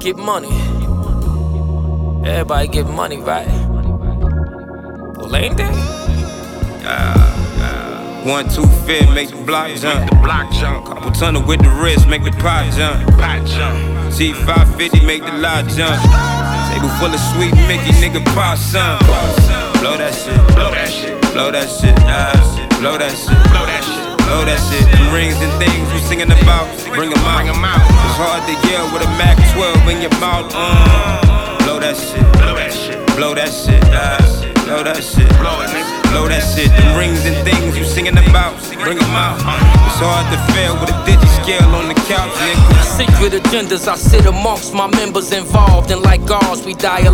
get money. Everybody get money, right? Well, ain't they? 1, 2, fit, make the block jump. Couple tunnel with the wrist, make the pot jump. C550, make the lot jump. Table full of sweet Mickey, nigga, pop some. Blow that shit, blow that shit, blow that shit, blow that shit, blow that shit, blow that shit. Them rings and things you singing about, bring them out. It's hard to yell with a Mac 12 in your mouth. Blow that shit, blow that shit, blow that shit, blow that shit, blow that shit. Them rings and things you singing about, bring them out. It's hard to fail with a digi-scale on the couch, nigga. Secret agendas, I sit amongst my members involved, and like ours, we die